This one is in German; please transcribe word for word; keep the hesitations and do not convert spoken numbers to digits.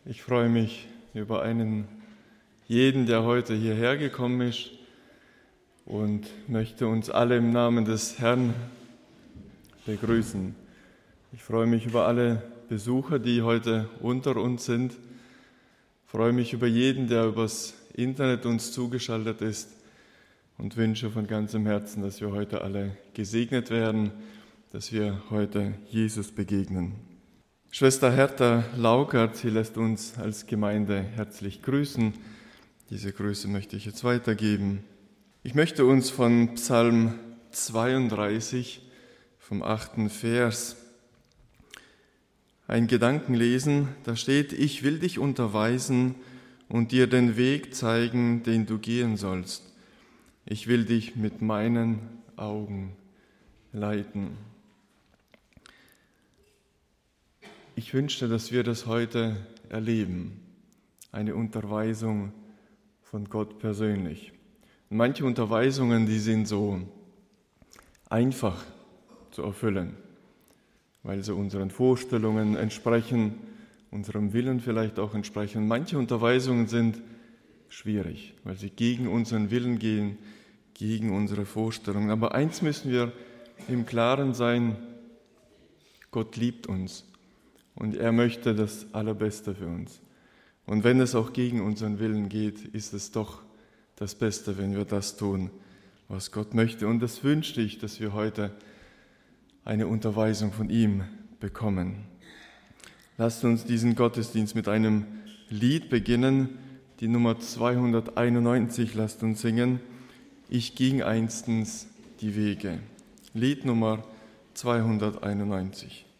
Ich freue mich über einen jeden, der heute hierher gekommen ist und möchte uns alle im Namen des Herrn begrüßen. Ich freue mich über alle Besucher, die heute unter uns sind. Ich freue mich über jeden, der übers Internet uns zugeschaltet ist und wünsche von ganzem Herzen, dass wir heute alle gesegnet werden, dass wir heute Jesus begegnen. Schwester Hertha Laugert, sie lässt uns als Gemeinde herzlich grüßen. Diese Grüße möchte ich jetzt weitergeben. Ich möchte uns von Psalm zweiunddreißig, vom achten Vers, einen Gedanken lesen. Da steht: Ich will dich unterweisen und dir den Weg zeigen, den du gehen sollst. Ich will dich mit meinen Augen leiten. Ich wünschte, dass wir das heute erleben, eine Unterweisung von Gott persönlich. Und manche Unterweisungen, die sind so einfach zu erfüllen, weil sie unseren Vorstellungen entsprechen, unserem Willen vielleicht auch entsprechen. Manche Unterweisungen sind schwierig, weil sie gegen unseren Willen gehen, gegen unsere Vorstellungen. Aber eins müssen wir im Klaren sein: Gott liebt uns. Und er möchte das Allerbeste für uns. Und wenn es auch gegen unseren Willen geht, ist es doch das Beste, wenn wir das tun, was Gott möchte. Und das wünschte ich, dass wir heute eine Unterweisung von ihm bekommen. Lasst uns diesen Gottesdienst mit einem Lied beginnen. Die Nummer zweihunderteinundneunzig lasst uns singen: Ich ging einstens die Wege. Lied Nummer zweihunderteinundneunzig.